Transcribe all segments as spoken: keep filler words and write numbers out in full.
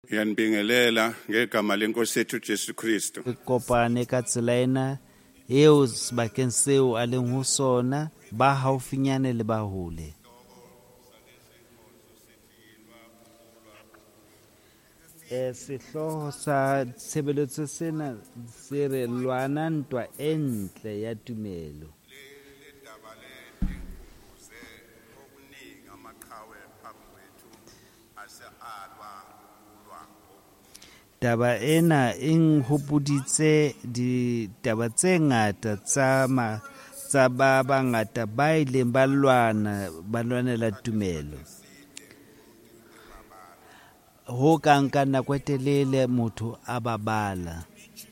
Yanibingelela ngegama lenkosi yethu Jesu Kristu. Kopane ka tsela ena eo sebakeng seo a leng ho sona ba haufinyane le ba hole. E sehloho sa tshebeletso sena se re lwana ntwa e ntle ya tumelo. Taba ena e nhopoditse ditaba tse ngata tsa ma tsa ba bangata ba ileng ba lwana ba lwanela tumelo. Ho ka nka nako e telele motho a babala.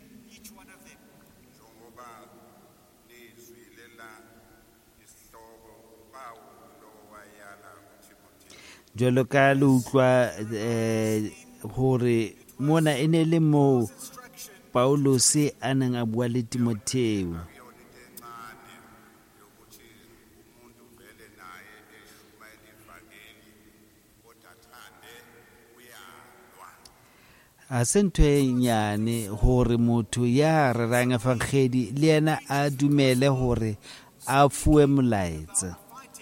Jwalo ka le utlwa hore mona e ne le moo Paulus a neng a bua le Timotheo. A se ntho e nyane hore motho ya rerang evangeli le yena a dumele hore a fuwe molaetsa.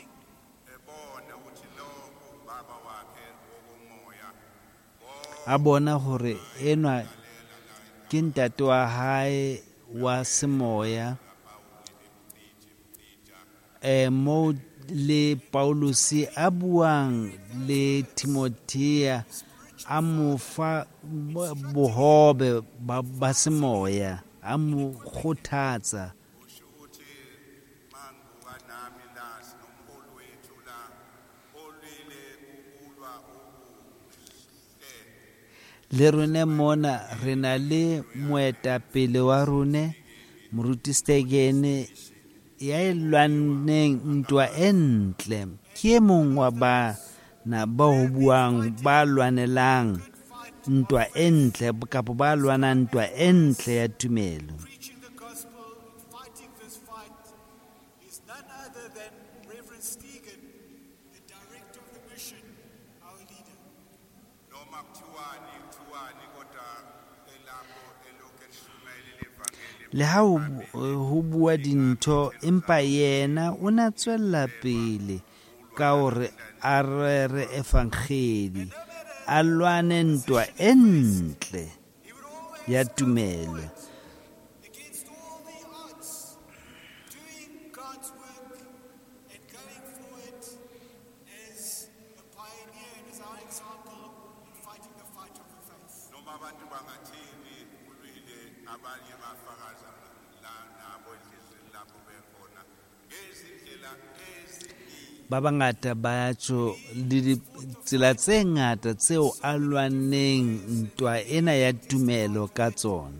A bona hore enwa ke ntate wa hae wa semoya, e mo le Paulus a buang le Timothea a mo fa bohobe ba semoya, a mo kgothatsa. Le rone mona re na le moetapele wa rone moruti Stegene ya e lwanneng ntwa e ntle. Ke e mong wa bana ba ho buang ba lwanelang ntwa e ntle kapa ba lwanang ntwa e ntle ya tumelo. Le ha ho bua dintho empa yena o na tswella pele ka hore a rere evangeli, a lwane ntwa e ntle ya tumelo. Ba bangata ba tjho le ditsela tse ngata tseo a lwaneng ntwa ena ya tumelo ka tsona.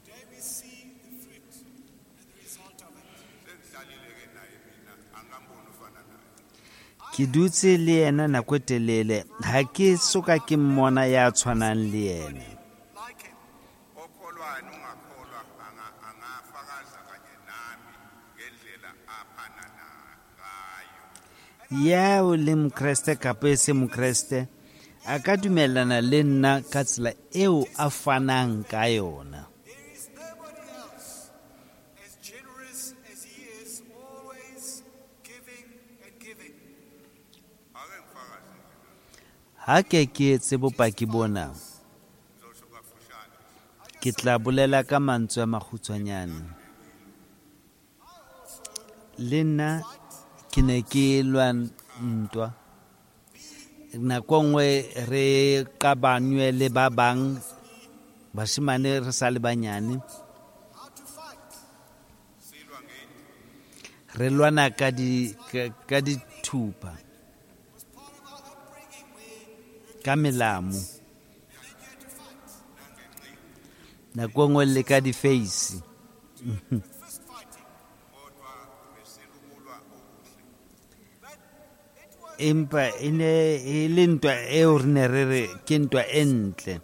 Ke dutse le yena nako e telele, ha ke soka ke mmona ya tshwanang le yena. Ya o le mkreste kapa e se mkreste a ka dumellana le nna ka tsela eo a fanang ka yona. Ha ke ke etse bopaki bona, ke tla bolela ka mantswe a makgutshwanyane. Le nna ke ne ke lwan ntwa nako nngwe re qabanywe le ba bang bashimane re sa le banyane, re lwana ka di ka dithupa ka melamo, nako nngwe le ka di-face. Empa e ne e le ntwa eo re ne re re ke ntwa e ntle.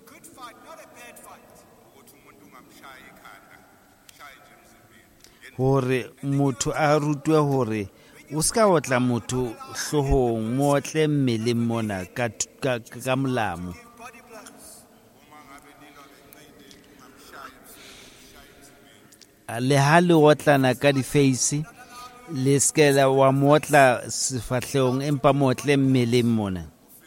Hore motho a rutwe hore o ska otla motho hlohong, mo otle mmeleng mona ka ka molamo. le ha le otlana ka di-face le skela wa motla sefahleong empa motle mmeleng mona.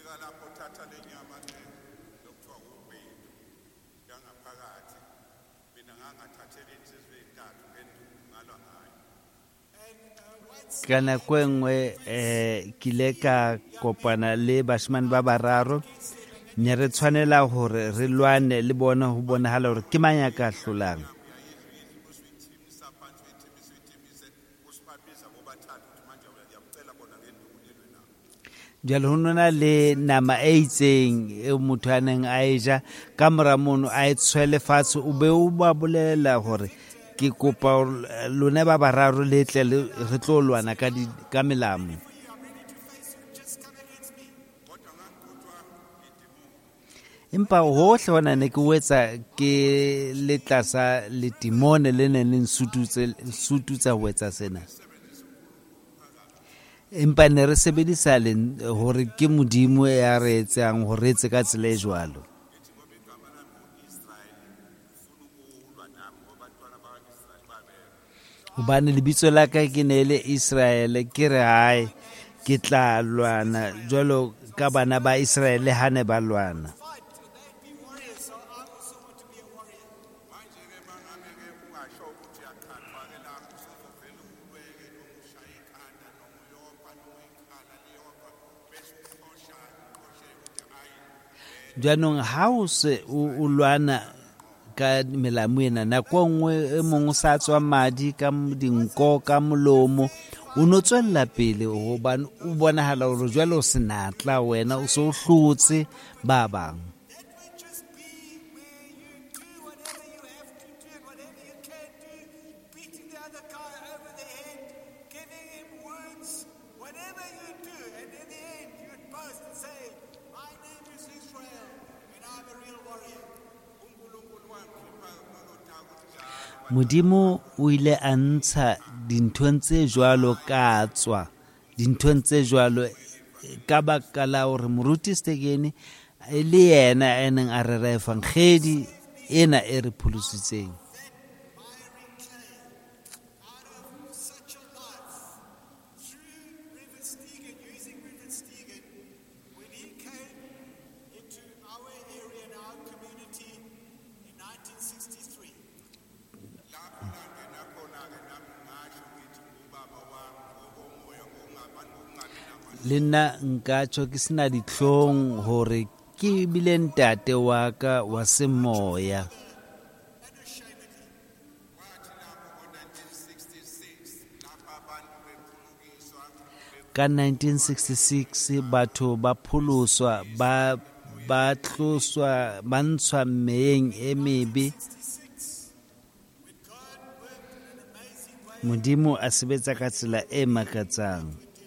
Ka nako e nngwe um ke ile ka kopana le bashemane ba bararo, ne re tshwanela hore re lwane le bona ho bonahala hore ke mang ya ka hlolang. Jwale ho nona le nama e itseng eo motho a neng a e ja, ka mora mono a e tshwele fatshe, o be o ba bolela hore ke kopa lona ba bararo le tle re tlo lwana ka di ka melamo. Empa hohle hona ne ke wetsa ke le tlasa letimone le neng le nsututsa ho etsa sena. Empa ne re sebedisa le hore ke Modimo ya re etsang hore etse ka tsela e jwalo. Hobane lebitso la ka ke ne le Israel, ke re hae ke tla lwana jwalo ka bana ba Israel ha ne ba lwana. Jwanong ha o se o lwana ka melamo ena, nako nngwe e mongwe sa tswa madi ka dinko ka molomo, o no tswella pele hobane o bonahala hore jwale o senatla wena, o so hlotse ba bang. Modimo o ile a ntsha dinthong tse jwalo ka tswa dinthong tse jwalo ka baka la hore moruti Stegeni e le yena a neng a re refa nkgedi ena e re pholositseng. Le nna nka tjho ke sena ditlhong hore ke bile ntate wa ka wa semoya. Ka nineteen sixty-six batho ba pholoswa, ba ba tloswa, ba ntshwa meyeng e mebe. Modimo a sebetsa ka tsela e makatsang.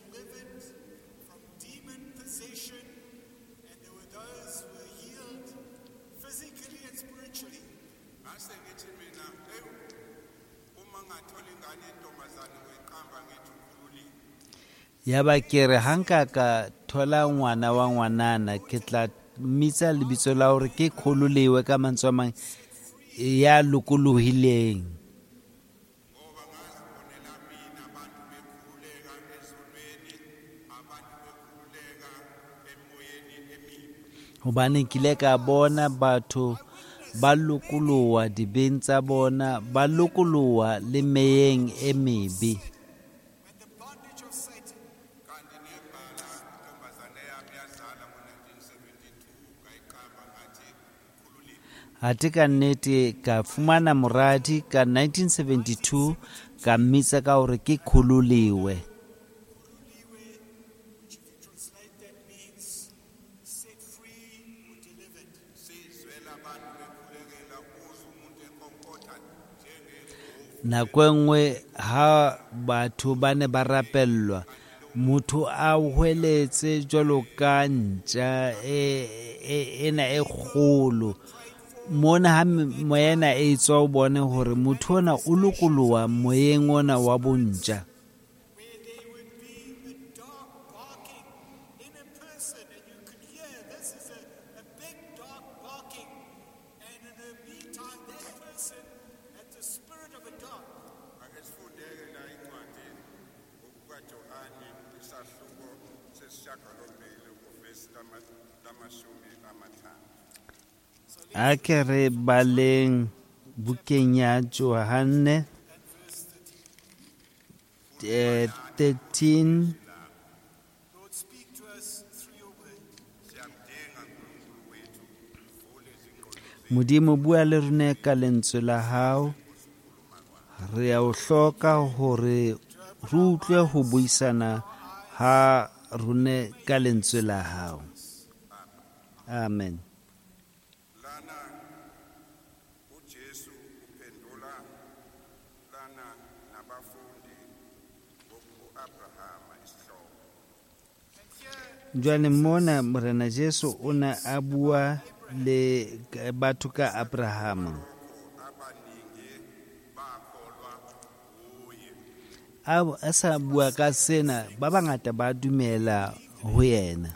Ya ba ke re hanka ka thola ngwana wa ngwanana, ke tla mmitsa lebitso la hore ke Khululiwe, ka mantswe a mang ya lokolohileng. Hobane kile ka bona batho ba lokoloha dibeng tsa bona, ba lokoloha le meyeng e mebe. Hati ka nnete ka fumana moradi ka nineteen seventy-two, ka mmitsa ka hore ke Khululiwe. Nako nngwe ha batho ba ne ba rapellwa, motho a hweletse jwalo ka ntja ena e kgolo, mona ha moyena e tswa o bone hore motho ona o lokoloha moyeng ona wa bontja. a ke re baleng bukeng ya Johane eh, thirteen Modimo bua le rona ka lentswe la hao, re a o hloka hore re utlwe ho buisana ha rona ka lentswe la hao. Amen. Lana uJesu uphendula lana nabafundi boku-Abrahama isihloko. Jwale mona morena Jesu o ne a bua le batho ka Abrahama. A sa bua ka sena, ba bangata ba dumela ho yena.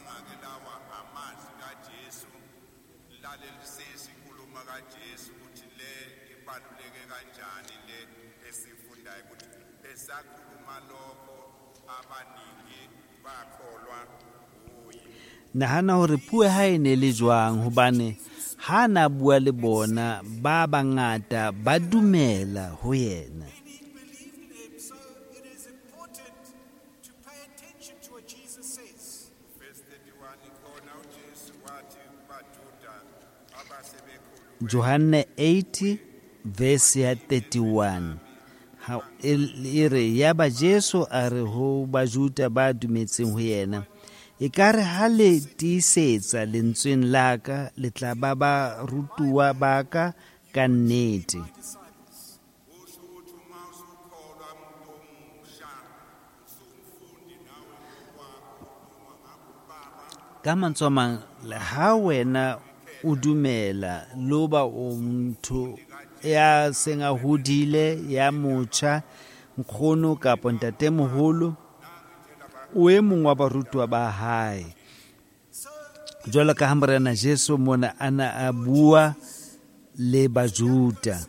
Nahana hore puo ha e ne le jwang hobane ha na bua le bona ba bangata ba dumela ho yena. Johane eight verse ya thirty-one ha ire ya ba Jesu a re ho bajuda ba dumetseng ho yena, e kare ha le tiisetsa lentsweng la ka le tla ba ba rutuwa ba ka ka nnete. Ka mantswe a mang, ha wena o dumela loba o motho ya seng a hodile ya motjha, nkgono kapa ntatemoholo, o e mong wa barutwa ba hae. Jwalo ka ha morena Jesu mona ana a bua le bajuda.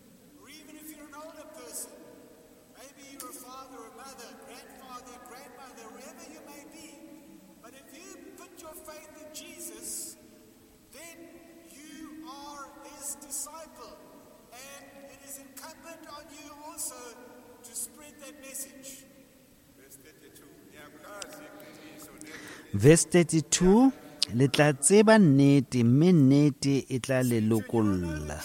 Verse thirty-two, le tla tseba nnete mme nnete e tla le lokolla.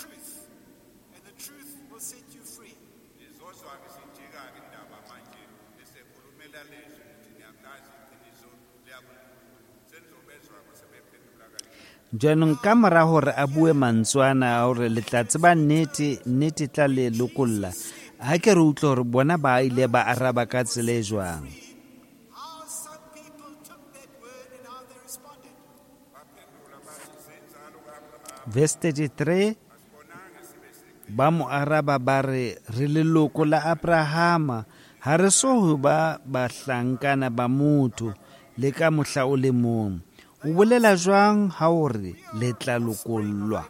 Jwanong ka mora hore a bue mantswana hore le tla tseba nnete nnete e tla le lokolla, ha ke re utlwe hore bona ba ile ba araba ka tsela e jwang. Verse thirty-three, ba mo araba ba re, re leloko la Abrahama, ha re so ho ba bahlankana ba motho le ka mohla o le mong. O bolela jwang ha o re le tla lokollwa?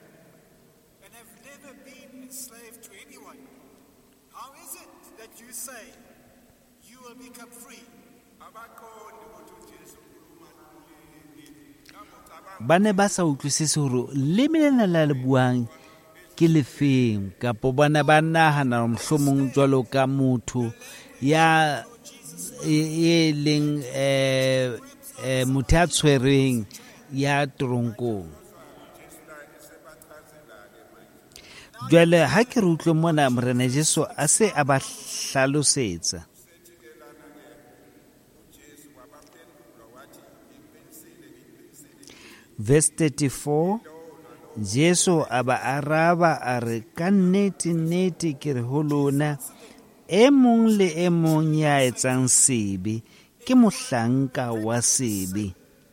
Ba ne ba sa utlwisise hore leme lena la le buang ke lefeng, kapo bona ba nahana mohlomong jwalo ka motho ya e leng eh motho a tshwereng ya toronkong. Jwale ha ke re utlwe mona morena Jesu a se a ba hlalosetsa. Verse thirty-four, Jesu a ba araba a re, ka nnete nnete ke re ho lona, e mong le e mong ya etsang sebe ke mohlanka wa sebe.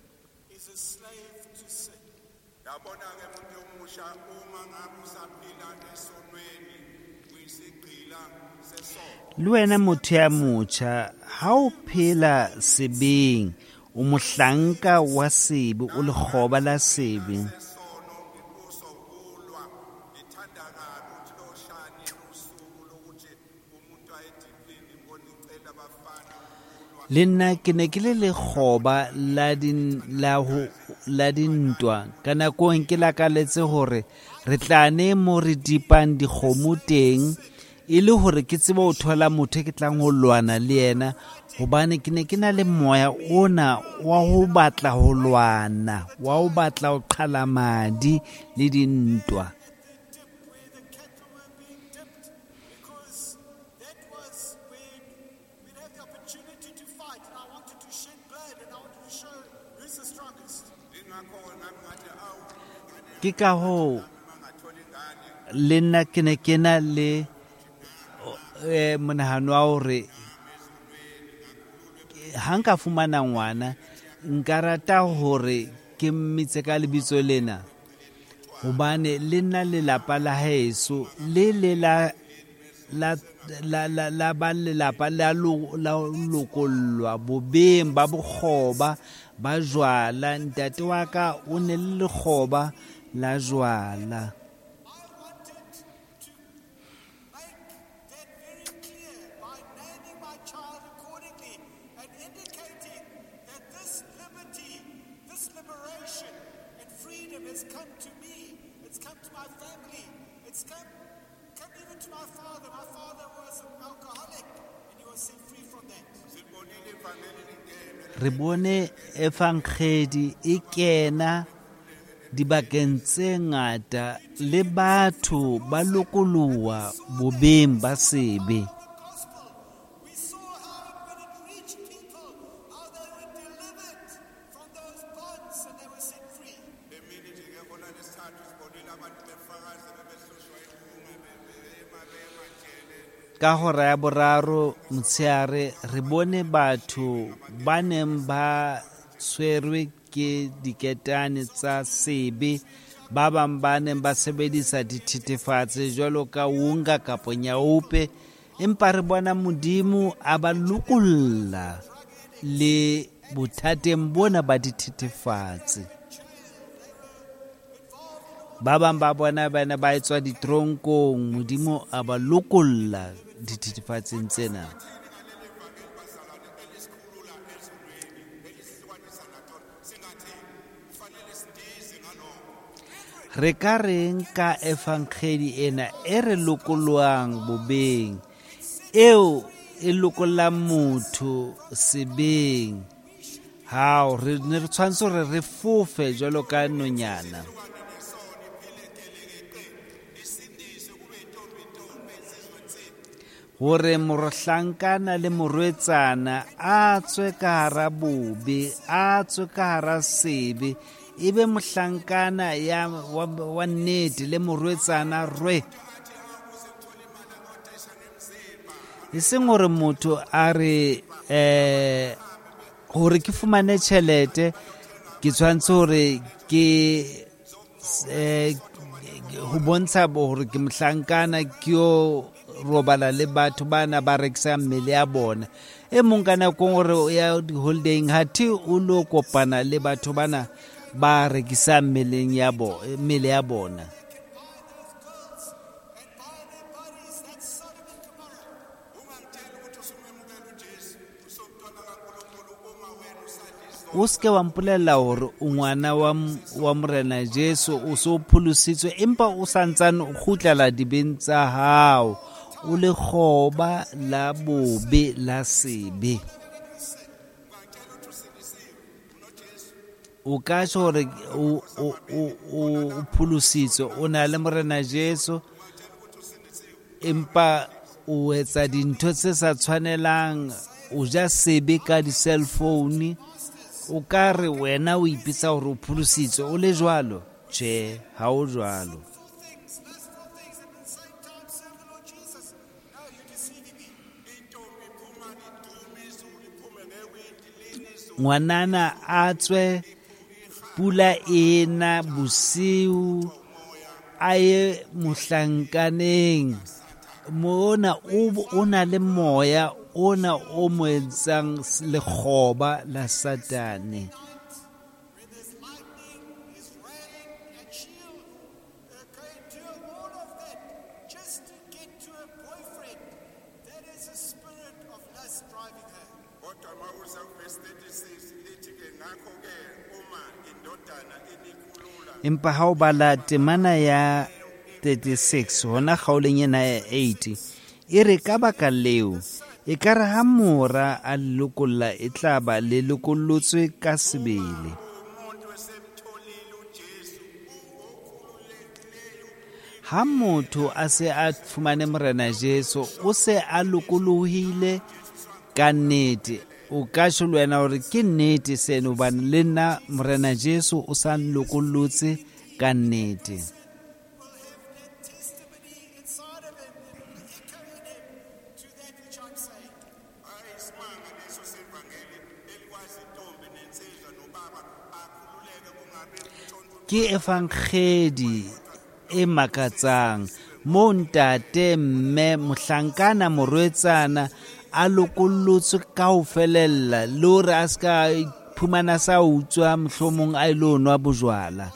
Le wena motho ya motjha, ha o phela sebeng, o mohlanka wa sebe, o lekgoba la sebe. Le nna ke ne ke le lekgoba la din la ho la dintwa ka nakong ke lakaletse hore re tla ne mo re dipang dikgomo teng e le hore ke tsebe ho thola motho ke tlang ho lwana le yena hobane ke ne ke na le moya ona wa ho batla ho lwana wa ho batla ho qhala madi le dintwa. Ke ka ho le nna ke ne ke na le eh, monahano wa hore ha nka fumana ngwana nka rata hore ke mmitse ka lebitso lena hobane le nna lelapa la heso le le la la la la la ba lelapa la lokollwa bobeng ba bokgoba ba jwala. Ntate wa ka o ne le lekgoba la jwala. Re bone evangeli e kena dibakeng tse ngata le batho ba lokoloha bobeng ba sebe. Ka hora ya boraro motsheare re bone batho ba neng ba tshwerwe ke diketane tsa sebe, ba bang ba neng ba sebedisa dithethefatsi jwalo ka unga kapa nyaupe, empa re bona Modimo a ba lokolla le bothateng bona ba dithethefatsi. Ba bang ba bona bana ba etswa ditronkong, Modimo a ba lokolla dithethefatsing tsena. Re ka reng ka evangeli ena e re lokolwang bobeng, eo e lokollang motho sebeng. Hao re ne re tshwanetse hore re fofe jwalo ka nonyana. Hore morohlankana le morwetsana a tswe ka hara bobe, a tswe ka hara sebe, ebe mohlankana ya wa, wa nnete le morwetsana rwe. E seng hore motho a re eh, hore ke fumane tjhelete ke tshwanetse hore ke eh, ho bontsha hore ke mohlankana ke yo robala le batho bana ba rekisa mmele ya bona. E mong ka nakong hore ya holidaying hathi o lo kopana le batho bana ba rekisa mmeleng ya bo mmele ya bona. O ske wa mpolella hore o ngwana wa wa Morena Jesu, o so pholositswe empa o santsane o kgutlela dibeng tsa hao, o le khoba la bobe la sebe. O ka hore o o o pholositswe o na le Morena Jesu empa o etsa dintho tse sa tshwanelang, o ja sebe ka di cell phone. O ka re wena o ipitsa hore o pholositswe o le jwalo? Tjhe, ha o jwalo. Ngwanana a tswe pula ena bosiu a ye mohlankaneng, mona o na le moya ona o mo etsang lekgoba la Satane. Kodwa mawuza verse thirty-six lithi ke ngakho ke uma empa ha o bala temana ya thirty-six hona kgaoleng ena ya eighty e re ka baka leo e ka re ha mora a lokolla e tla ba le lokollotswe ka sebele. Ha motho a se a fumane morena Jesu o se a lokolohile ka nnete, o ka tjho le wena hore ke nnete seno hobane le nna morena Jesu o sa nlokollotse ka nnete. Ke efankgedi e makatsang mo ntate, mme, mohlankana, morwetsana a lokollotswe kaofelella le hore a ska phumana sa utswa mohlomong a ilo nwa bojwala.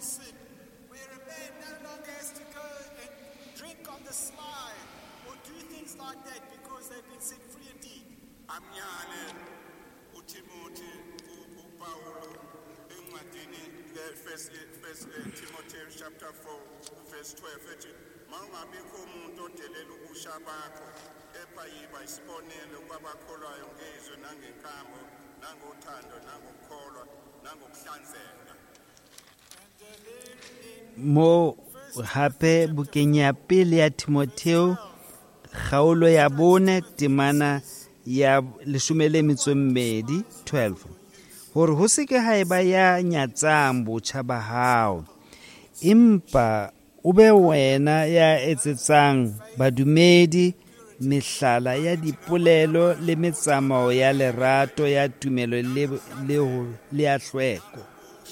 Mo hape bukeng ya pele ya Timotheo kgaolo ya bone temana ya leshome le metso e mmedi twelve, hore ho se ke ha eba ya nyatsang botjha ba hao, empa o be wena ya etsetsang badumedi mehlala ya dipolelo le metsamao ya lerato ya tumelo le le ya hlweko.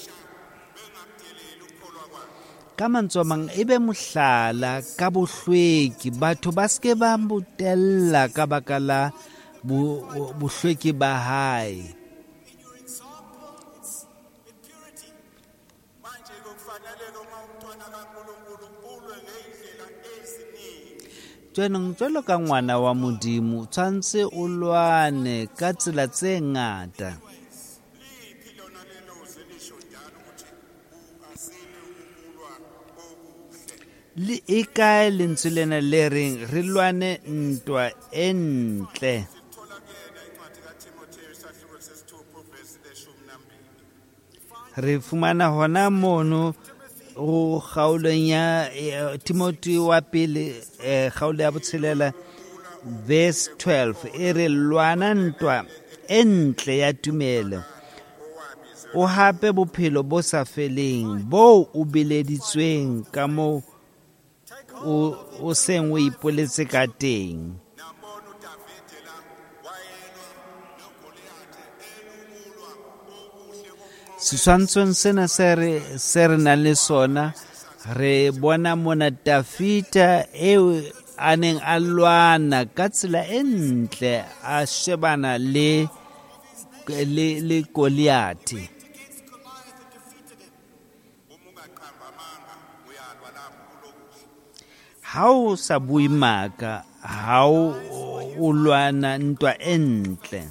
Ka mantswe a mang ebe mohlala ka bohlweki, batho ba ske ba mbotella ka baka la bohlweki ba hae. Jwanong jwalo ka ngwana wa Modimo tshwantse o lwane ka tsela tse ngata. Le e kae lentswe lena le reng re lwane ntwa e ntle. Re fumana hona mono o kgaolong ya Timothy wa pele kgaolo ya botshelela verse twelve e re lwana ntwa e ntle ya tumelo, o hape bophelo bo sa feleng bo o beleditsweng ka moo o o seng o ipoletse ka teng. Seswantshong sena se re se re nang le sona re bona mona Dafita eo a neng a lwana ka tsela e ntle a shebana le le le Goliath. Ha o sa bue maka, ha o lwana ntwa e ntle,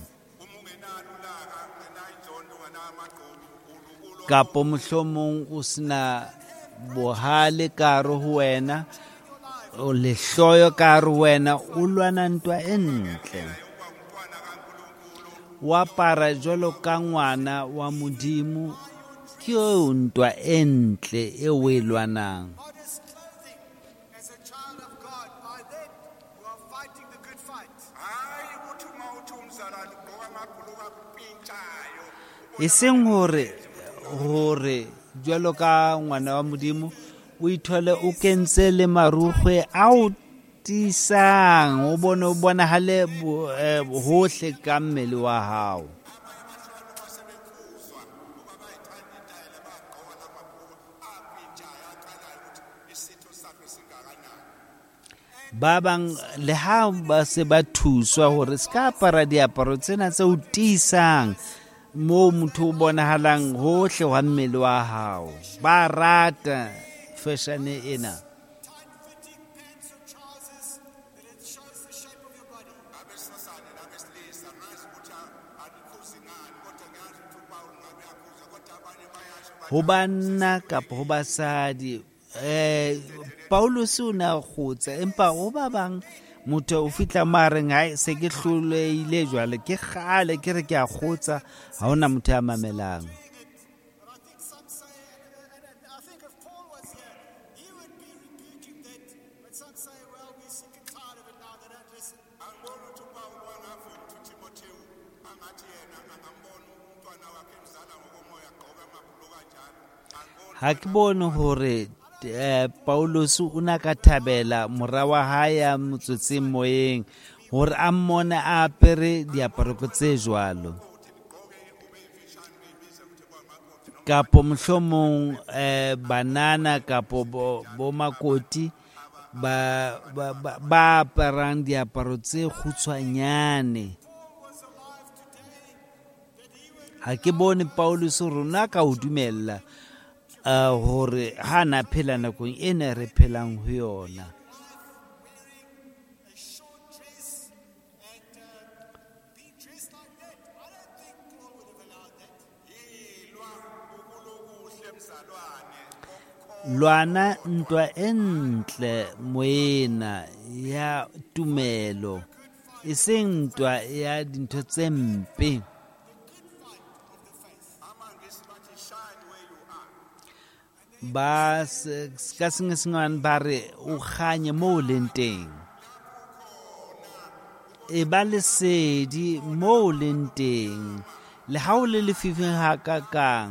kapo mohlomong o sena bohale ka hare ho wena, o lehloyo ka hare ho wena, o lwana ntwa e ntle. O apara jwalo ka ngwana wa Modimo, ke ntwa e ntle e o e lwanang. E seng hore hore jwalo ka ngwana wa Modimo o ithole o kentse le marukgwe a o tisang, o bone o bonahale hohle ka mmele wa hao. Ba bang le ha ba se ba thuswa hore se ka apara diaparo tsena tse o tisang mo motho o bonahalang hohle wa mmele wa hao, ba rata fashion ena. ho banna kapa ho basadi. eh Paulus o na khotsa empa ho ba bang motho o fitla mareng ha se ke hlolehile jwale ke khale ke re ke a khotsa ha ona motho a mamelang. But I think some say, and, and, and I think if Paul was here, he would be rebuking that. But some say, well, we're sick and tired of it now, they don't listen. angibona ukuthi uPawulu wangafuthi uTimothewu angathi yena angambona umntwana wakhe emzala ngokomoya agqoka amabhuluku kanjalo angibona Ha ke bone hore eh Paulus o na ka thabela mora wa hae a motsotseng moyeng hore a mmone a apere diaparo tse jwalo. Kapo mohlomong eh banana kapo bo, bo makoti ba ba ba, ba aparang diaparo tse khutshwanyane. Ha ke bone Paulus rona ka o dumella uh, hore ha na phela nakong ena re phelang ho yona. A short dress and uh, being dressed like that. I don't think Paul would have allowed that. yilwa ukulukuhle mzalwane Lwana ntwa entle moena ya tumelo eseng ntwa ya dintho tse mpe. amangisi bathi shine where you are Ba se- ka senyesemane ba re o kganye mo o leng teng, e ba lesedi mo o leng teng, le ha o le lefifing hakakang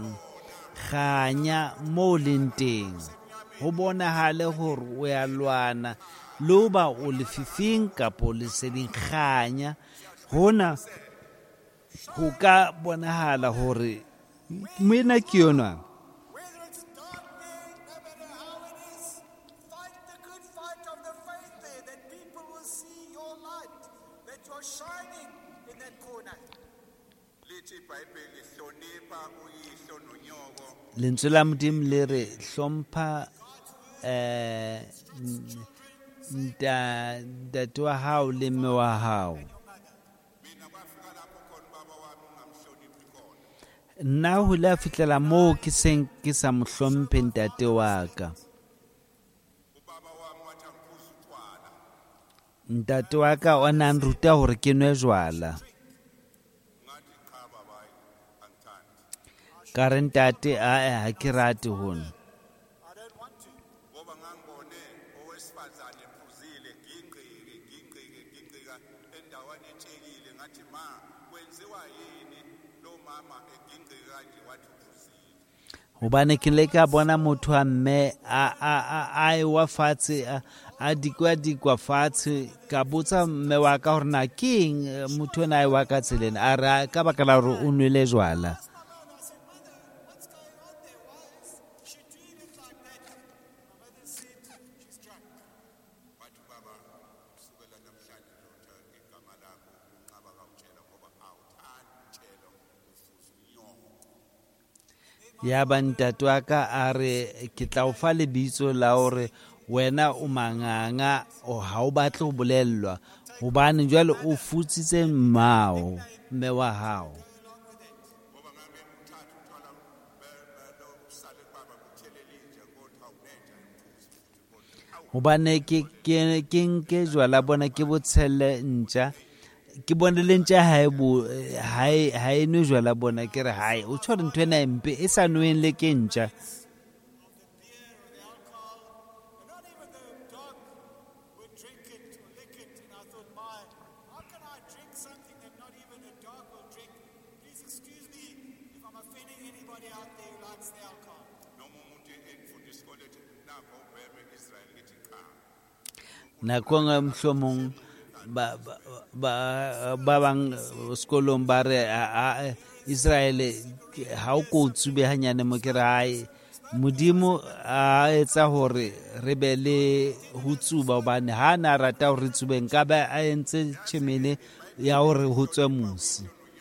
kganya mo o leng teng, ho bonahale hore o ya lwana le ho ba o lefifing kapo leseding kganya. Hona ho ka bonahala hore moena ke yona. Whether it's dark there, no matter how it is, fight the good fight of the faith there, that people will see your light, that you're shining in that corner. lithi iBhayibheli hlonipha uyihlo nonyoko Lentswe la Modimo le re hlompha eh nta ntate wa hao le mme wa hao. mina kwafika lapho khona ubaba wami ungamhloniphi khona Nna ho la fitlela moo ke seng ke sa mo hlomphe ntate wa ka. ubaba wami wathi angiphuze utshwala Ntate wa ka o na nruta hore ke nwe jwala. ngathi cha baba hayi angithandi Ka re ntate a ha ke rate hono. I don't want to. ngoba ngangibone owesifazane ephuzile ngingqike ngingqike ngingqika endaweni etshekile ngathi ma kwenziwa yini lo mama egingqike kanje wathi uphuzile Hobane ke le ka bona motho a mme a a a a wa fatshe a a dikwa dikwa fatshe ka botsa mme wa ka hore na ke eng eh, motho ona a wa ka tseleng a ra ka baka la hore o nwele jwala. I said, Mother, what's going on there? Why is she doing it like that? My mother said, she's drunk. wathi baba kusukela namhlanje ndoda igama lakho unqaba kawutshela ngoba awuthandi utshelo ufuza unyoko Ya ba ntate wa ka a re ke tla o fa lebitso la hore wena o manganga o ha o batle ho bolellwa hobane jwale o futsitse mmao mme wa hao. ngoba ngambe uthatha uthola lo usale baba kuthelelinje ngothi awunetha imphuzi futhi kodwa Hobane ke ke ke nke jwala bona ke botshelle ntja ke bone le ntja ha e bo ha e ha e nwe jwala bona ke re hae o tshware ntwe na empe e sa nweng le ke ntja. Of the beer or the alcohol, and not even the dog would drink it or lick it. And I thought, my, how can I drink something that not even a dog will drink? Please excuse me if I'm offending anybody out there who likes the alcohol. noma umuntu engifunda isikole ethi nakho ubheme Israel ngithi cha Nakong mhlomong ba ba- ba ba bang sekolong ba re a- a- Israel ha o ko tsube hanyane mo ke re hae Modimo a etsa hore re be le ho tsuba hobane ha na rata hore re tsube nka ba a entse tjhemene ya hore ho tswe musi.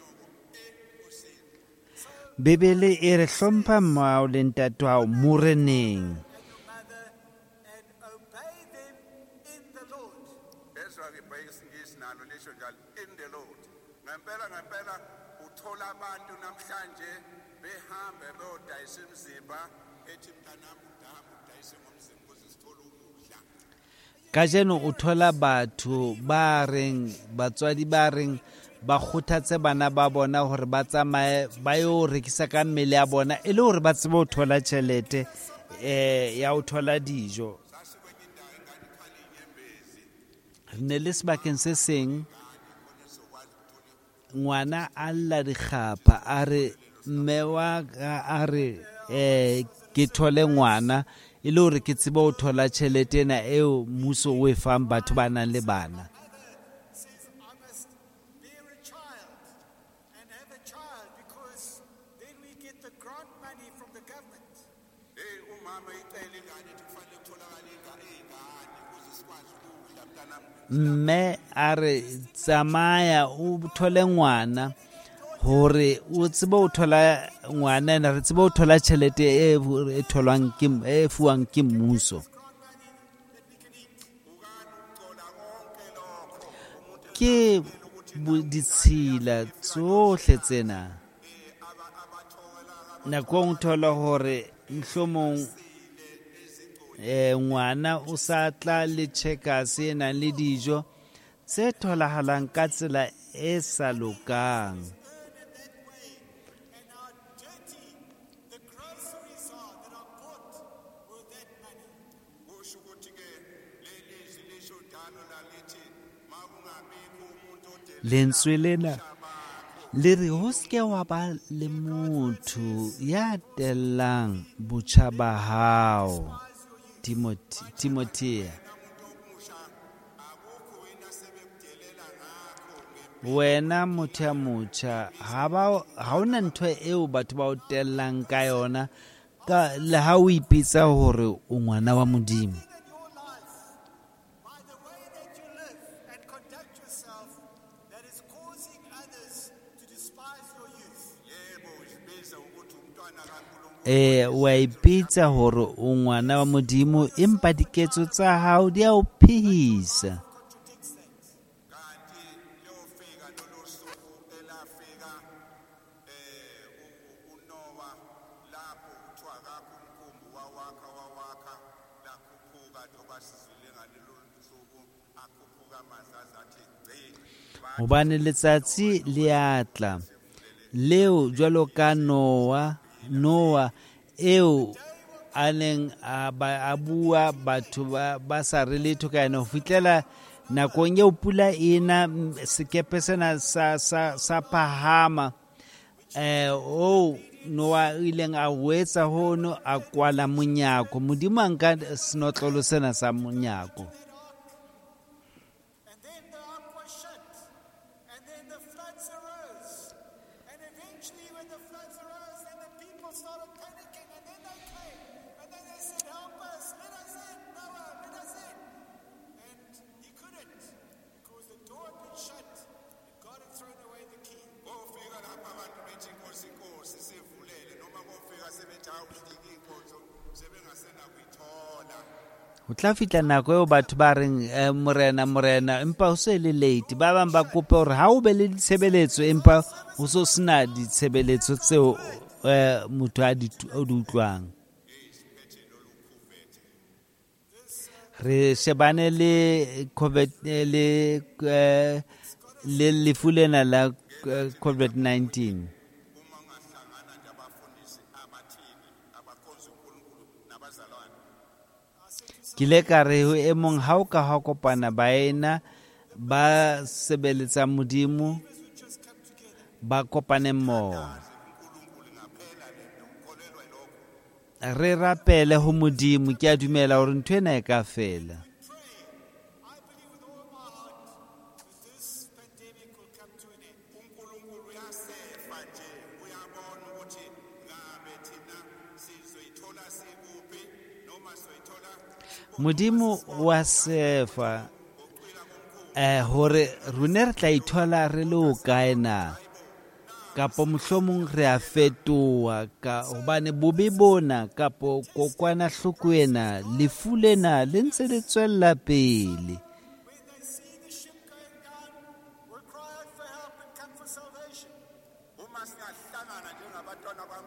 Bebele e re hlompha mmao le ntate wa hao moreneng. Mother, and obey them in the Lord. ezwa ke bayisingisi nalo lisho njalo in the Lord ngempela ngempela uthola abantu namhlanje behambe beyodayisa imizimba ethi mntanami udama udayise ngomzimba ukuze sithole ukudla. kajeno o thola batho ba reng batswadi ba reng ba kgothatse bana ba bona hore ba tsamaye ba yo rekisa ka mmele ya bona e le hore ba tsebe ho thola tjhelete eh ya ho thola dijo. Re ne le sebakeng se seng ngwana a lla dikgapha a re mme wa ka a re eh ke thole ngwana e le hore ke tsebe ho thola tjhelete ena eo mmuso o e fang batho ba nang le bana. Says I must bear a child and have a child because then we get the grant money from the government. Hey umama icela ingane ethi kufanele kutholakale ingane ingane ukuze sikwazi ukudla mntanami. Mme a re tsamaya o thole ngwana hore o tsebe ho thola ngwana ena re tsebe ho thola tjhelete e e tholwang ke e fuwang ke mmuso. Ke ditshila tsohle tsena nakong thola hore mohlomong eh ngwana o sa tla le checkers ena le dijo tse tholahalang ka tsela e sa lokang. And how dirty the groceries are that are bought with that money. Kusho ukuthi ke leli zilisho njalo lalithi makungabikho umuntu odele Lentswe lena le re ho ske wa ba le motho ya tellang botjha ba hao. Timothy Timothea wena motho ya motjha ha ba ha ona ntho eo batho ba o tellang ka yona ka le ha o ipitsa hore o ngwana wa Modimo. In your life, by the way that you live and conduct yourself, that is causing others to despise your youth. yebo uzibiza ukuthi umntwana kaNkulunkulu. Eh wa ipitsa hore o ngwana wa Modimo empa diketso tsa hao di a o phisa. Contradicts that. Kanti leyofika lolo suku elafika eh uNoah lapho kuthiwa kakho umkhumbi wawakha wawakha lakhuphuka njengoba sizwile ngalelo suku akhuphuka amazazi athi gci. Hobane letsatsi le atla leo jwalo ka Noa Noa eo a neng a ba- a bua batho ba ba sa re letho ka yena ho fihlela nakong eo pula ena m- sekepe sena sa sa sa phahama eh o Noa o ileng a wetsa hono a kwala monyako Modimo a nka senotlolo sena sa monyako. And then the ark was shut. And then the floods arose. And eventually, when the floods arose, then the people started panicking. And then they came. And then they said, help us. Let us in. Noah, let us in. And he couldn't. Because the door had been shut. And God had thrown away the key. Kofika lapha abantu bethi inkosi inkosi sivulele noma kofika sebethi awuhliki inkonzo sebengasena kuyithola. Ho tla fitla nako eo batho ba reng eh, morena morena empa o se le late ba bang ba kopa hore ha o be le ditshebeletso empa o so sena ditshebeletso tseo eh, motho a di o di utlwang. Re shebane le COVID eh, le eh, le lefu lena la eh, COVID nineteen. Uma ungahlangana nje abafundisi abathini abakhonza uNkulunkulu nabazalwane. Ke ile ka re ho e mong ha o ka ha kopana baena ba sebeletsa Modimo ba kopane mmoho uNkulunkulu ngaphela lento ukholelwa lokho. re rapele ho Modimo ke a dumela hore ntho ena e ka fela. I believe with all my heart that this pandemic will come to an end. uNkulunkulu uyasefa nje uyabona ukuthi ngabe thina sizoyithola sikuphi noma sizoyithola Modimo wa sefa eh hore rune re tla ithola re le o kae na kapo mohlomong re a fetoha ka hobane bobe bona kapo kokwana hloko ena lefu lena le ntse le tswella pele. When they see the ship going down, will cry out for help and come for salvation. uma singahlangana njengabantwana kaNkulunkulu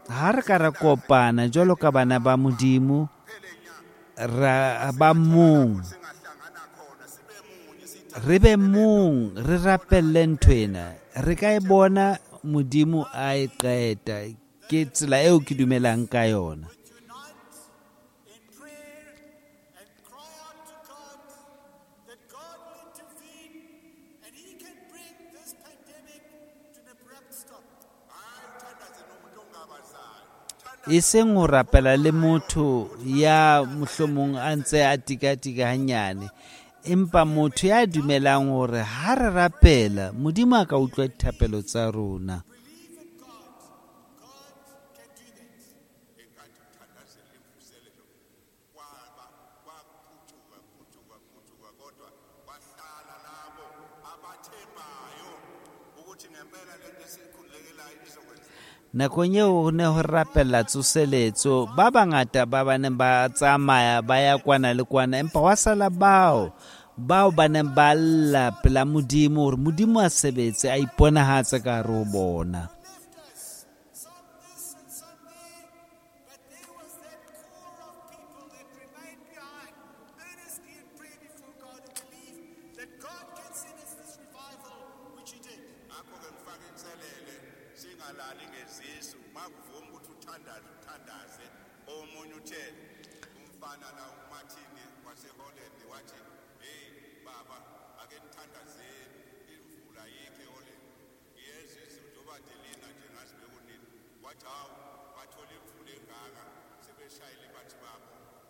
ha re ka ra kopana jwalo ka bana ba Modimo ra ba mong singahlangana khona sibe munye sithi re be mong re rapelle nthwena re ka e bona Modimo a e qeta ke tsela eo ke dumelang ka yona. Unite in prayer and cry out to God that God will intervene and He can bring this pandemic to an abrupt stop. hayi uthandaze nomuntu ongabazayo E seng ho rapela le motho ya mohlomong a ntse a tikatika hanyane, empa motho ya dumelang hore ha re rapela Modimo a ka utlwa dithapelo tsa rona. Believe in God. God can do that. enkathi uthandaze lemvuselelo kwaba kwaphucuka phucuka phucuka kodwa bahlala labo abathembayo ukuthi ngempela lento esikhulekelayo izokwenza Nakong eo ho ne ho rapella tsoseletso ba bangata ba baneng ba tsamaya ba ya kwana le kwana, empa wa sala bao bao ba neng ba lla pela Modimo hore Modimo a sebetse a iponahatse ka hare ho bona. Left us, some this and some there, but there was that core of people that remained behind, earnestly in prayer before God and believe that God can send us this revival, which He did. ngakho-ke ngifake inselele singalali ngezisu makuvuma ukuthi uthandaze uthandaze omunye uthe umfana la uMartini waseHolland wathi hey baba ake nithandazeni imvula yikho eHolland ngiyeza izulu badelina nje ngazi bekunini wathi hawu bathola imvula engaka sebeshayile bathi babo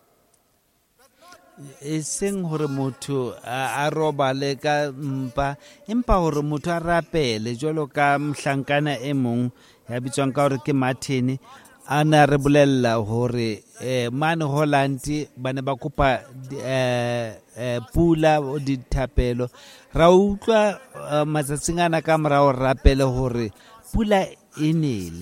E seng hore motho a a robale ka mpa, empa hore motho a rapele jwalo ka mohlankana e mong ya bitswang ka hore ke Martin a na re bolella hore eh, mane Holland ba ne ba kopa eh, eh, pula o dithapelo. Ra utlwa eh, matsatsing ana ka mora o rapele hore pula e nele.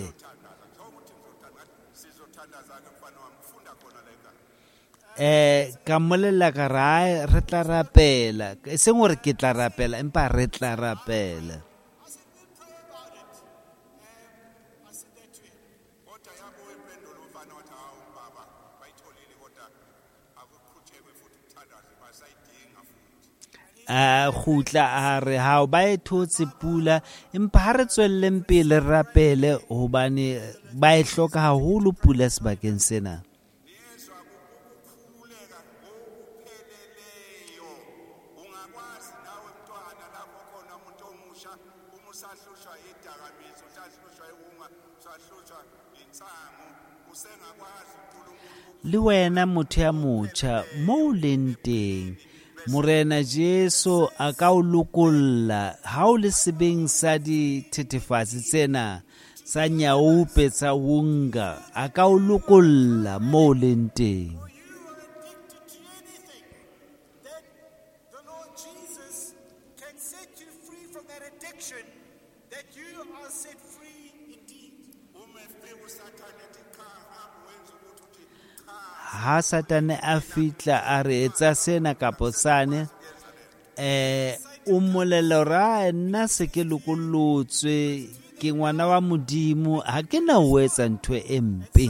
sizothandaza-ke mfana wami funda khona la ekhaya Eh ka mmolella ka ra re tla rapela, e seng hore ke tla rapela empa re tla rapela. I said, we'll pray about it. Um, I said that to him. kodwa yabuye impendulo umfana wathi hawu baba bayitholile kodwa akukhuthekwe futhi ukuthandaze basayidinga futhi A khutla a re ha ba e thotse pula, empa ha re tswelleng pele re rapele hobane ba e hloka haholo pula sebakeng sena. niyezwa ukukhululeka okupheleleyo ungakwazi nawe mntwana lapho khona umuntu omusha uma usahlushwa idakamizwa usahlushwa iwunga usahlushwa insango usengakwazi uNkulunkulu Le wena motho ya motjha mo o leng teng, Morena Jesu a ka o lokolla ha o le sebeng sa dithethefatsi tsena sa nyaupe tsa wunga, a ka o lokolla mo o leng teng. For you are addicted to anything, that the Lord Jesus can set you free from that addiction, that you are set free indeed. uma efika usathane ethi cha hamba wenza ukuthi uthi cha Ha Satane a fitla a re etsa sena kapo sane, eh o mmolella hore a nna se ke lokollotswe ke ngwana wa Modimo, ha ke na ho etsa ntho e mpe. I'm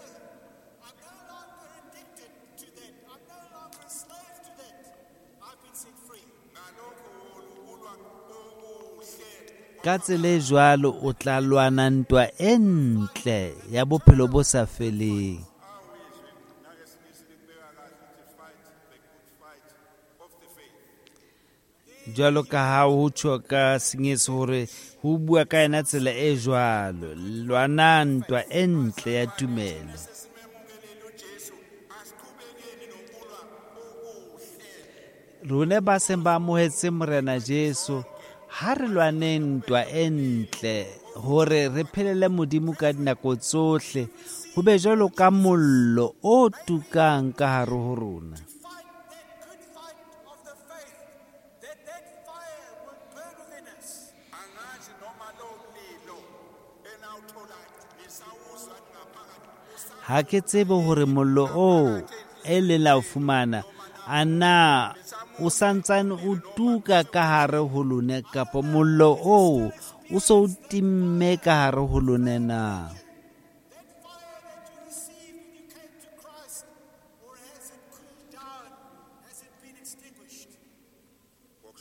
no longer addicted to that. I'm no longer a slave to that. I've been set free. ngalokho ulwa okuhle Ka tsela e jwalo o tla lwana ntwa e ntle ya bophelo bo sa feleng. nake sinikubeka kahle ukuthi fight the good fight of the faith Jwalo ka ha ho tjho ka Sengesi hore ho bua ka yena tsela e jwalo, lwana ntwa e ntle ya tumelo. sesimemukelele uJesu asiqhubekeni nokulwa okuhle Rone ba seng ba amohetse Morena Jesu, ha re lwaneng ntwa e ntle hore re phelele Modimo ka dinako tsohle, ho be jwalo ka mollo o tukang ka hare ho rona. Fight that good fight of the faith, that that fire will burn within us. angazi noma lo mlilo enawuthola nisawuzwa ngaphakathi usa Ha ke tsebe hore mollo o e le la o fumana a na o santsane o tuka ka hare ho lone, kapo mollo o o so o timme ka hare ho lone na. That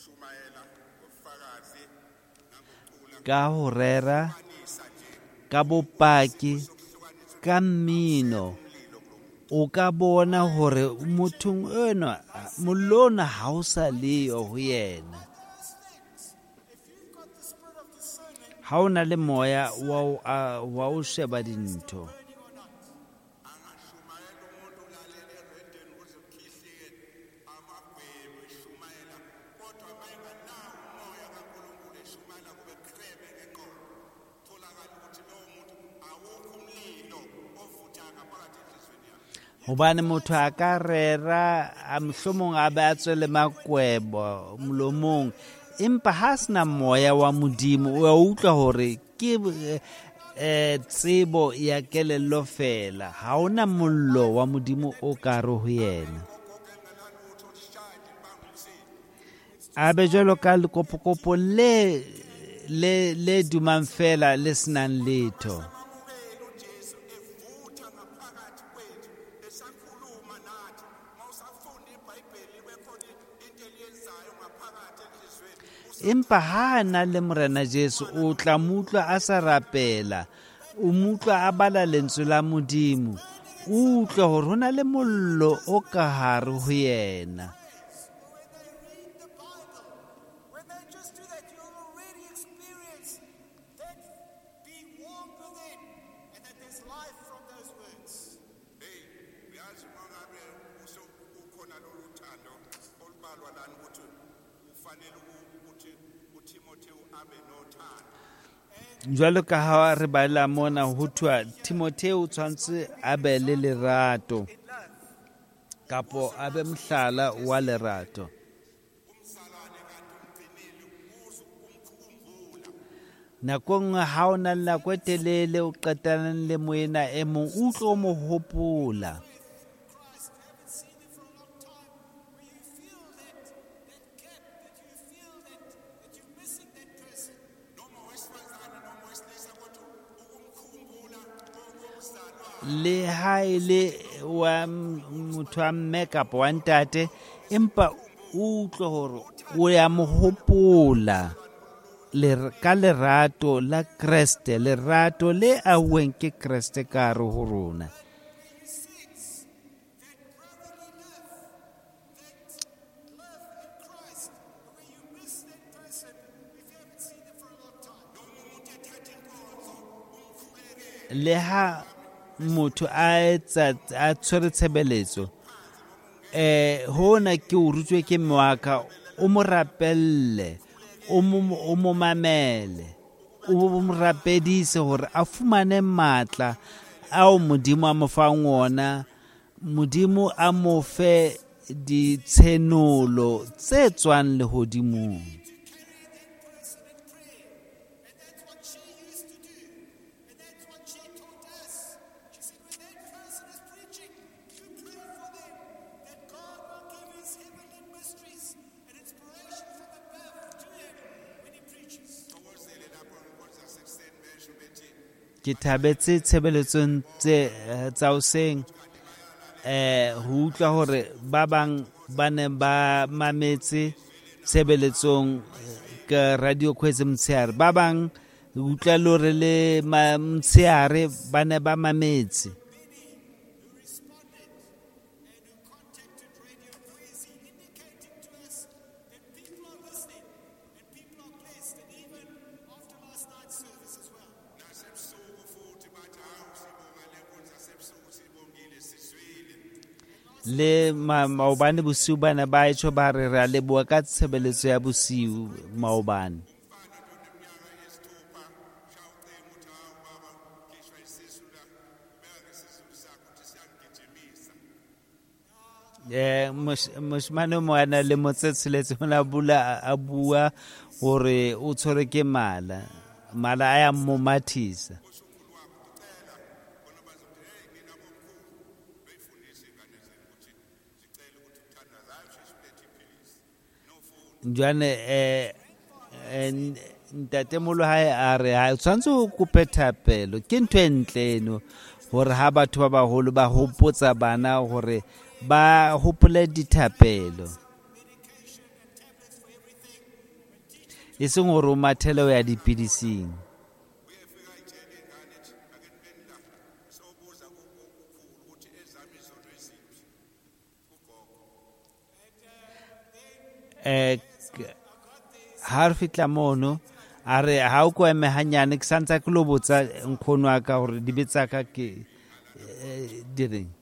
ukushumayela ngobufakazi nangokucula ka ho rera nisa nje ka bopaki ka mmino o ka bona hore mothong ena molona ha o sa leyo ho yena ha o na le moya wa o- a- wa o sheba dintho angashumayela umuntu ulalele erendeni ukuze ukhihlike amagwebu eshumayela kodwa mayenganawo umoya kaNkulunkulu eshumayela kube kreme ngeqolo tholakala ukuthi lowo muntu awukho umlilo ovutha ngaphakathi enhliziyweni yakhe hobane motho a ka rera a mohlomong a be a tswele makwebo molomong empa ha sena moya wa modimo o a utlwa hore ke eh, eh tsebo ya kelello fela ha ona mollo wa modimo o ka re ho yena a be jwalo ka lekopokopo le le le dumang fela le senang letho amukele uJesu evutha ngaphakathi kwethu esakhuluma nathi mawusafunda iBhayibheli bekhona into eliyenzayo ngaphakathi enhliziyweni empa ha a na le morena Jesu o tla mutlwa a sa rapela o mutlwa a bala lentswe la modimo o utlwa hore ho na le mollo o ka hare ho yena When they just do that, you'll already experience that being warmed within and that there's life from those words. hey uyazi mangabe uso ukhona lolu thando olubalwa lana ukuthi ufanele ukuthi uTimotheo abe nothando jwalo ka ha re bala mona ho thwa Timotheo o tshwantse a be le lerato kapo a be mhlala wa lerato nakong ha o na le nako e telele o qetanang le moena e mong o tlo mo hopola Christ, haven't seen him for a long time, where you feel that, that gap, that you feel that, that you're missing that person. noma wesifazane noma wesilisa kodwa ukumkhumbula okuzalwa le ha e le wa motho wa mme kapa wa ntate empa o utlwe hore o ya mo hopola le ka lerato la Kreste lerato le auweng ke Kreste ka hare ho rona Christ, where you miss that person if you haven't seen them for a long time. le ha motho a etsa a tshwere tshebeletso eh hona ke o rutswe ke mwaka o mo rapelle o mo o mo mamele o mo rapedise hore a fumane matla ao modimo a mo fang ona modimo a mo fe ditshenolo tse tswang lehodimong ke thabetse tshebeletsong tse eh, tsa hoseng eh ho utlwa hore ba bang ba ne ba mametse tshebeletsong eh, ka radio Khwezi Mtsheare ba bang ho utlwa le hore le ma- Mtsheare ba ne ba mametse nasebusuku futhi bathi hawu sibonga le nkundla sebusuku sibongile sizwile le ma- maobane bosiu bana ba etsho ba re re a leboha ka tshebeletso ya bosiu maobane umfana oneminyaka eyisithupha shawucinga ukuthi hawu baba khishwa isisu la beka isizulu sakho ukuthi siyangigijimisa eh mosh- moshemane o moana le motse tsheletse hona bula a bua hore o tshwere ke mala mala a ya mmomathisa kusho unkulu wakho ucela bona bazothi hey ngina bomkhulu beyifundisa ingane zenu ukuthi zicela ukuthi uthandazayo sheshe ulethe iphilisi nofuni jwane eh eh, ntatemolo hae a re ha o tshwantse o kope thapelo ke ntho e ntle eno hore ha batho ba baholo ba hopotsa bana hore ba hopole dithapelo e seng gore o mathele o ya dipidising. uyefika itshele ingane ethi ake nibenda sobuza kukhulu ukuthi ezami izono eziphi kugogo eh ha re fitla mono a re ha o ko eme hanyane ke santsa ke lo botsa nkgono wa ka gore di betsa ka ke eh, di reng.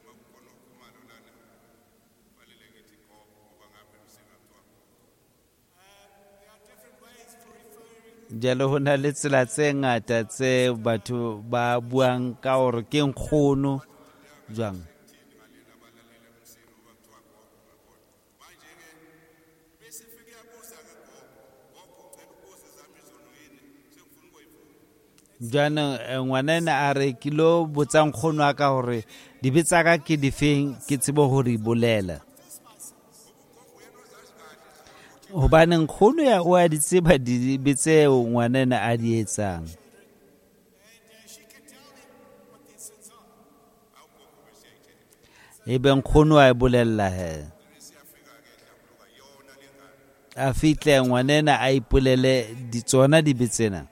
Jalo ho na le tsela tse ngata tse batho ba buang ka gore ke nkgono jwang. besifike yabuza ke gogo gogo ngicela ubuze ezami izono yini sengifuna ukuyivuma Jaanong eh, ngwanana a re ke lo botsa nkgono wa ka gore di betsa ka ke difeng ke tsebo go di bolela. Hobane nkgono ya o a di tseba di betse ngwanana a di etsang. Ebe nkgono a e bolella he. A fitle ngwanana a ipolele di tsona di betsena.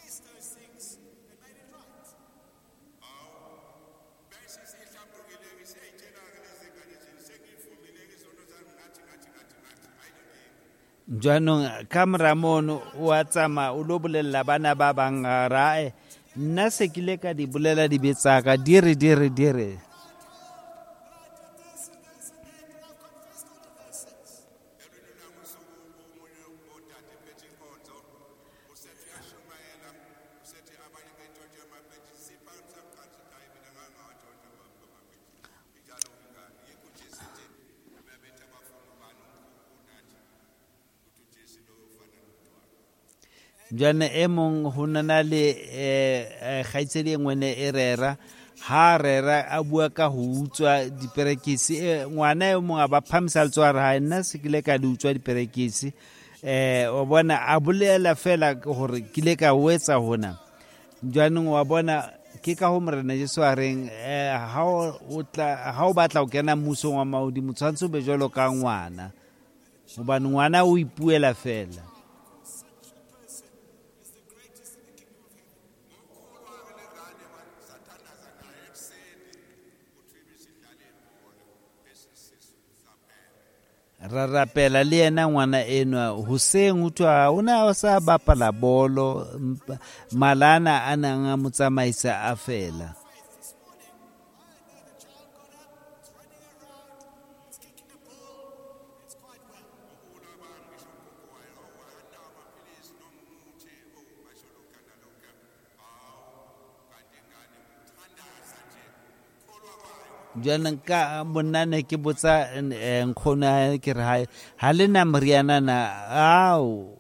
Jaanong ka mora mono o a tsamaya o lo bolella bana ba bang rae nna se kile ka di bolela di betsaka dire dire dire. Jane e mong ho nana le eh kgaitsedi engwe ne e rera ha rera a bua ka ho utswa diperekisi ngwana e mong a ba phamisa letswa re ha nna se kile ka di utswa diperekisi eh o bona a bolela fela gore kile ka wetsa hona jwanong wa bona ke ka ho morena Jesu a reng eh ha o tla ha o batla o kena mmusong wa maudi motshwantse be jolo ka ngwana hobane ngwana o ipuela fela. Ra rapela le yena ngwana enwa hoseng o twa o na o sa bapala bolo malana a nang a motsamaisa a fela. Jwanong ka monane ke botsa nkgono ke re ha le na moriana na ao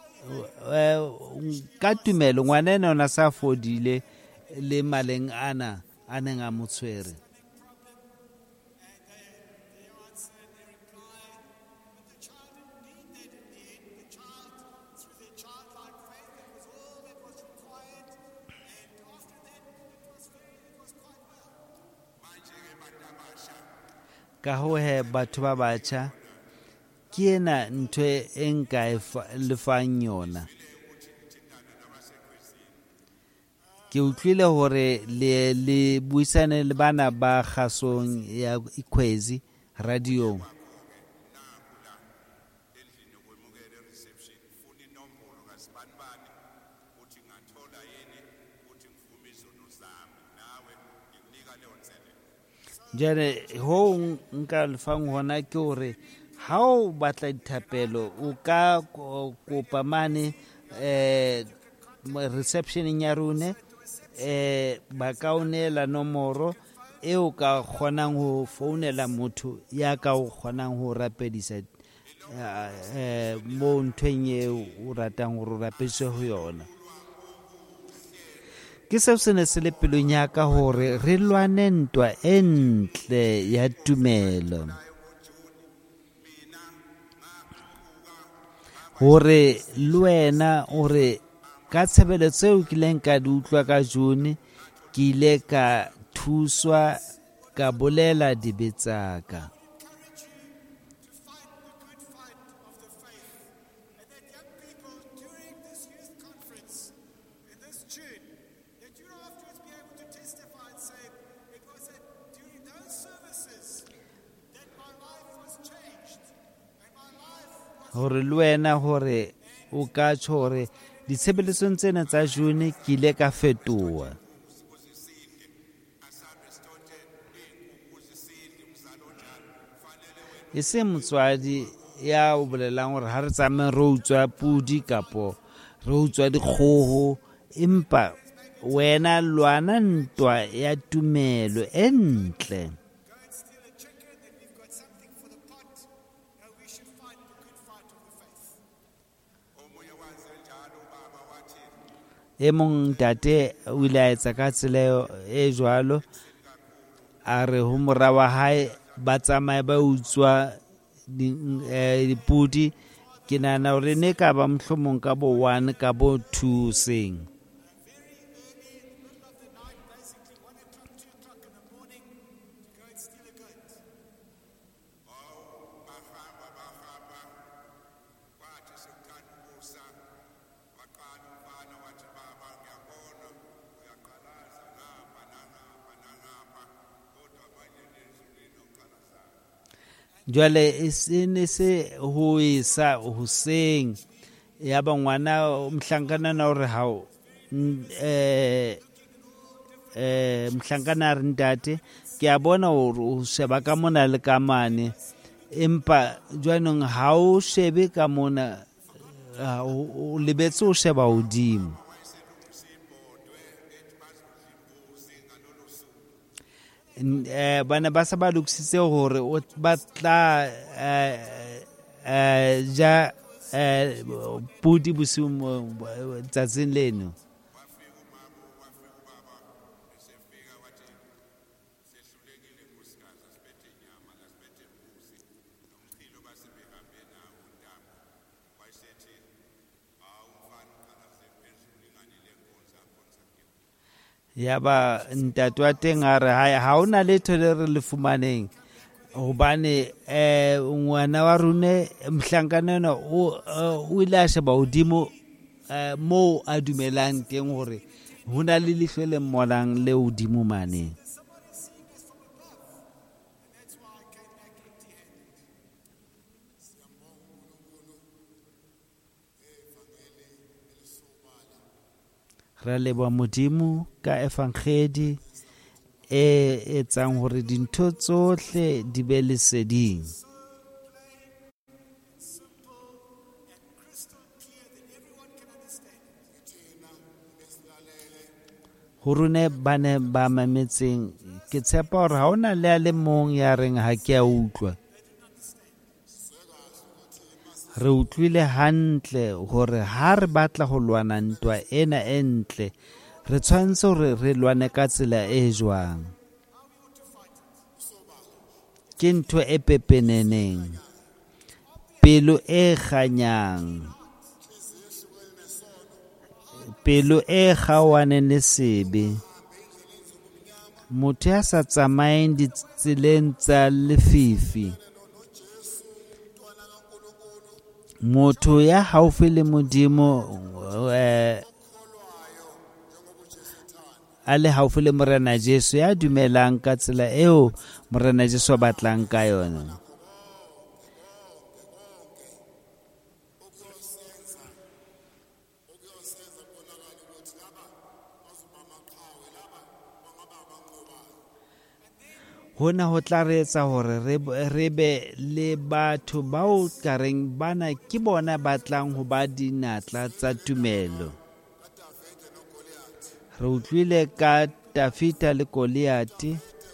ka tumelo ngwanene ona sa fodile le maleng ana a neng a motshwere. Ka ho he batho ba batjha ke ena ntho e nka e lefang yona. Ke utlwile hore le le buisane le bana ba Kgasong ya Ikhwezi radio. Jare ho nka lefang hona ke hore ha o batla dithapelo o ka kopa mane eh reception ya rune eh ba ka onela nomoro e o ka kgonang ho founela motho ya ka o kgonang ho rapedisa eh mo ntweng e o ratang ho rapedisa ho yona. Ke se se ne se le pelong ya ka hore re lwane ntwa e ntle ya tumelo hore luena hore ka tshebeletso eo ke leng ka di utlwa ka June ke ile ka thuswa ka bolela dibetsaka. Fight the good fight of the faith, and that young people do hore le wena hore o ka tjho hore ditshebeletsong tsena tsa June ke ile ka fetoha. E se motswadi ya o bolelang hore ha re tsamaye re utswa pudi kapo re utswa dikgoho, empa wena lwana ntwa ya tumelo e ntle. Go and steal a chicken, then we've got something for the pot. No, we should fight the good fight of the faith. omunye waze njalo ubaba wathi E mong ntate o ile a etsa ka tsela eo- e jwalo, a re ho mora wa hae ba tsamaye ba utswa di- eh, dipudi. Ke nahana hore ne ka ba mohlomong ka bo one ka bo two seng. Basically, one o'clock, two o'clock in the morning, to go and steal a goat. bahamba bahamba wathi sekuthanda ukusa waqala umfana wathi baba ngiyabona uyaqalaza ngapha nangapha nangapha kodwa manje lezwi linoqalazana Jwale e se ne se ho isa hoseng ya ba ngwana mhlankana na hore ha o n- eh eh mhlankana re ntate ke a bona hore o sheba ka mona le ka mane, empa jwanong ha o shebe ka mona, ah, o o lebetse o sheba hodimo. N- eh bana ba sa ba lokisitse hore o ba tla eh eh ja eh pudi bosiu mo- tsatsing leno. wafika umama wafika ubaba esefika wathi sehlulekile nkosikazi asibethe inyama la sibethe imbuzi nomchilo basebehambe nawo untamo wayesethi hawu mfana uqalaze phezulu ingane lenkonzo akhonza kuyo Yaba ntate wa teng a re ha ha ona letho le re le fumaneng, hobane eh ngwana wa rone mhlankana ena o o ile a sheba hodimo, eh mo a dumelang teng hore hona le lehlwe le mmolang le hodimo mane. Re a leboha Modimo ka efankgedi e etsang hore dintho tsohle di be leseding. Ho rone ba ne ba mametseng, ke tshepa hore ha ona le a le mong ya reng ha ke a utlwa. Re utlwile hantle hore ha re batla ho lwana ntwa ena e ntle, re tshwanetse hore re lwane ka tsela e jwang. Ke ntho e pepeneneng, pelo e kganyang, pelo e kgaohaneng le sebe, motho ya sa tsamayeng ditseleng tsa lefifi, motho ya haufi le Modimo, eh, a le haufi le Morena Jesu, ya dumelang ka tsela eo Morena Jesu a batlang ka yona. Hona ho tla re etsa hore re re be le batho bao ka reng bana ke bona ba tlang ho ba dinatla tsa tumelo. Re utlwile ka Dafita le Goliati,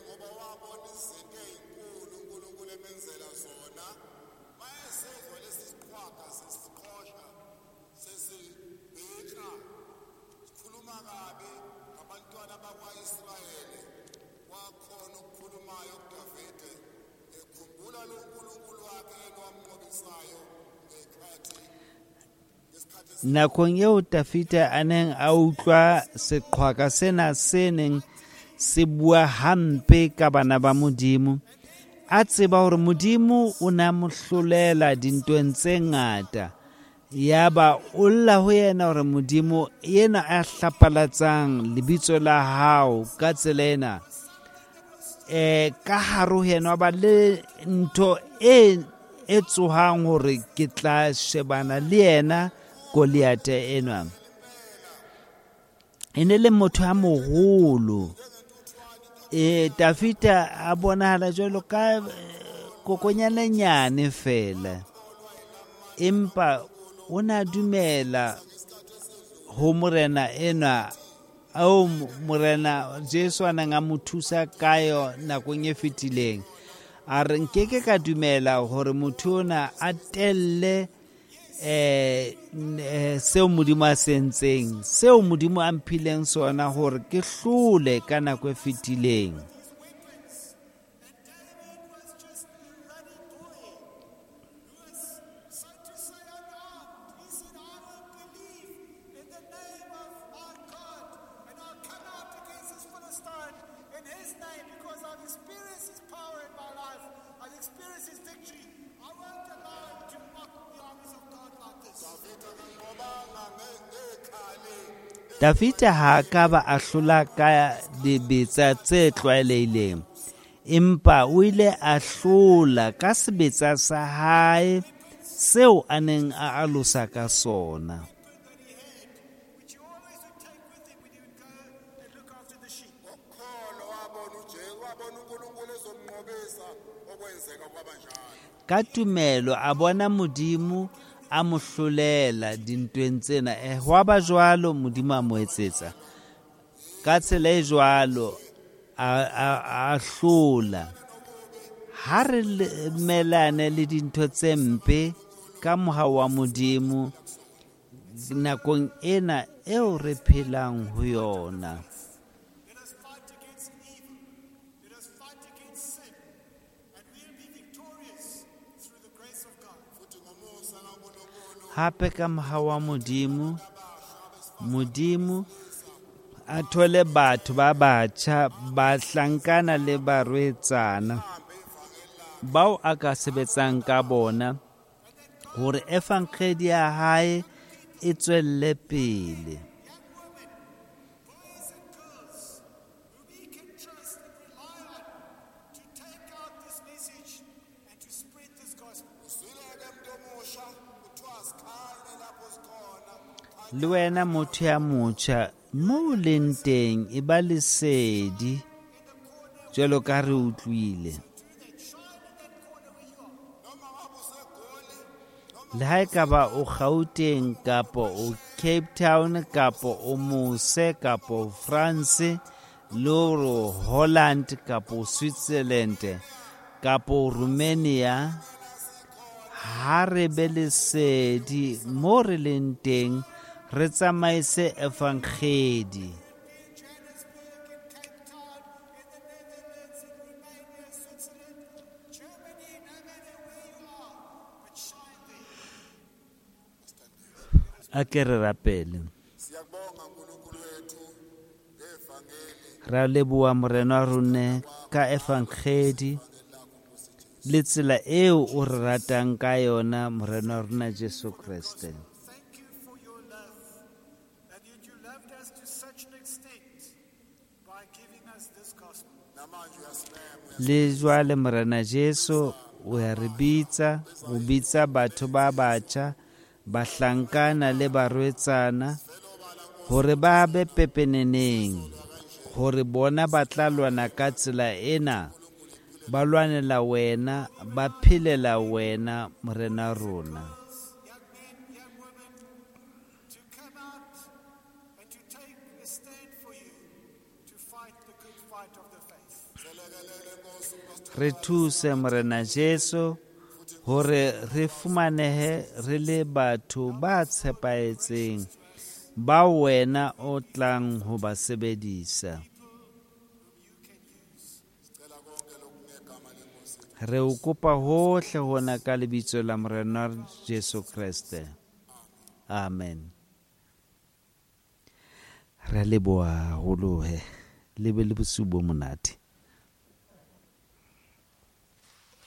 nakong eo Dafita a neng a utlwa seqhwaka sena se neng se bua hampe ka bana ba Modimo, a tseba hore Modimo o na mo hlolela dintweng tse ngata. Yaba o lla ho yena hore Modimo yena a hlapalatsang lebitso la hao ka tsela ena, eh ka hare ho yena ba le ntho e e tsohang hore ke tla shebana le yena Goliate enwa. E ne le motho a moholo. E Davida a bonahala jwalo ka kokonyana nyane fela, empa o na dumela ho morena enwa ao morena Jesu a nang a mo thusa ka yo nakong e fetileng. A re nkeke ka dumela hore motho ona a telle eh seo modimo a sentseng, seo modimo a mphileng sona hore ke hlole ka nako e fetileng. Davida ha ka ba a hlola ka dibetsa tse tlwaelehileng, empa o ile a hlola ka sebetsa sa hae seo a neng a alosa ka sona. Ka tumelo a bona modimo a mo hlolela dintweng tsena. Eh hwa ba jwalo modimo a mo etsetsa ka tsela e jwalo, a hlola. Ha re melane le dintho tse mpe ka moha wa modimo nakong ena eo re phelang ho yona. Hape ka moha wa modimo, modimo a thole batho ba batjha ba hlankana le barwetsana bao a ka sebetsang ka bona hore evankhedi ya hae e tswelle pele. Le wena motho ya motjha mo leng teng e ba lesedi jwalo ka re utlwile. Le ha ekaba o Gauteng kapo o Cape Town kapo o Mose kapo France, loro Holland kapo Switzerland kapo Romania, ha re be lesedi mo re leng teng, re tsamaise evankhedi. A ke re rapele. Ra leboha morena wa rona ka evankhedi le tsela eo o re ratang ka yona morena wa rona Jesu Kriste. Le jwale morena Jesu o ya re bitsa, o bitsa batho ba batjha ba hlankana le barwetsana hore ba be pepeneneng, hore bona ba tla lwana ka tsela ena, ba lwanela wena, ba phelela wena morena rona. Re thuse morena Jesu hore re fumanehe re le batho ba tshepaetseng ba wena o tlang ho ba sebedisa. Re o kopa hohle hona ka lebitso la morena Jesu Kriste. Amen. Re leboha haholo he, le be le bosiu bo monate.